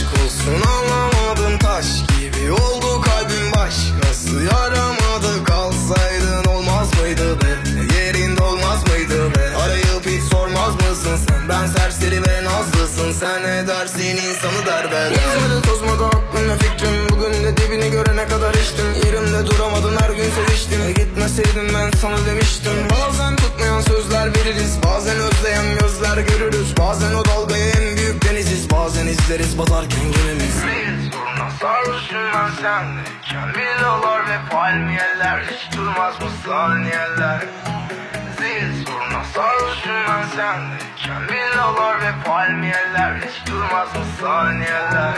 olsun anlamadım, taş gibi oldu kalbim, başkası yaramadı. Kalsaydın olmaz mıydı be, yerinde olmaz mıydı be? Arayıp hiç sormaz mısın sen? Ben serseri ve nazlısın, sen ne dersin insanı derbeder. Gezmedi tozmadı aklım ve fikrim, bugün de dibini görene kadar içtim. Yerimde duramadın, her gün seviştim. Gitmeseydim ben sana demiştim. Bazen tutmayan sözler veririz, bazen özleyen gözler görürüz. Bazen o dalgaya en büyük deniziz, bazen izleriz batarken gemimiz. Soruna sarhoşum ben sendeyken, villalar ve palmiyeler, hiç durmaz mı saniyeler? Zil soruna sarhoşum ben sendeyken, villalar ve palmiyeler, hiç durmaz mı saniyeler?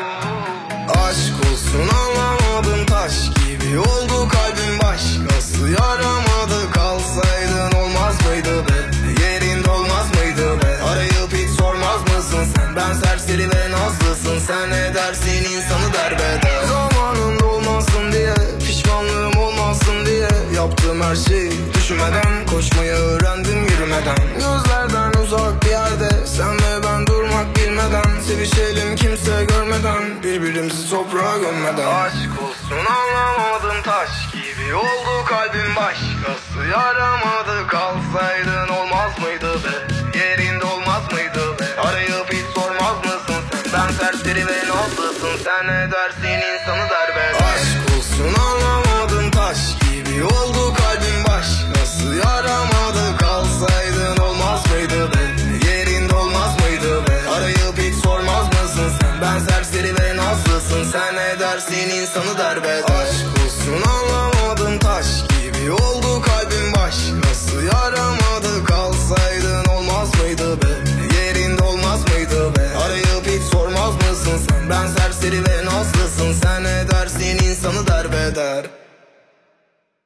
Aşk olsun anlamadım, taş gibi oldu kalbim, başkası yaramadı. Kalsaydın olmaz mıydı be, yerinde olmaz mıydı be? Arayıp hiç sormaz mısın sen? Ben serseri ve nazlısın, sen ne dersin insanı derbeder. Zamanında olmasın diye, pişmanlığım olmasın diye yaptığım her şeyi düşünmeden, koşmayı öğrendim yürümeden. Gözlerden uzak bir yerde, sen ve ben durmak bilmeden, sevişelim kimse görmeden, birbirimizi toprağa gömmeden. Aşk olsun anlamadım, taş gibi oldu kalbim, başkası yaramadı. Kalsaydın olmaz mıydı be, yerinde olmaz mıydı be? Arayıp hiç sormaz mısın sen? Ben serseri ve nazlısın, sen ne dersin insanı derbeder. Aşk olsun anlamadım, taş gibi oldu kalbim, başkası yaramadı. Kalsaydın olmaz mıydı be, yerinde olmaz mıydı be? Arayıp hiç sormaz mısın sen? Ben serseri ve nazlısın, sen ne dersin insanı derbeder. Aşk olsun anlamadım, taş gibi oldu kalbim, başkası yaramadı. Kalsaydın olmaz mıydı be, yerinde olmaz mıydı be? Arayıp hiç sormaz mısın sen? Ben serseri ve nazlısın, sen ne dersin insanı derbeder.